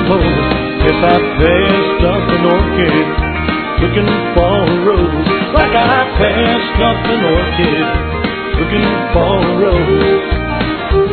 suppose if I passed up an orchid looking for a rose, like I passed up an orchid looking for a rose.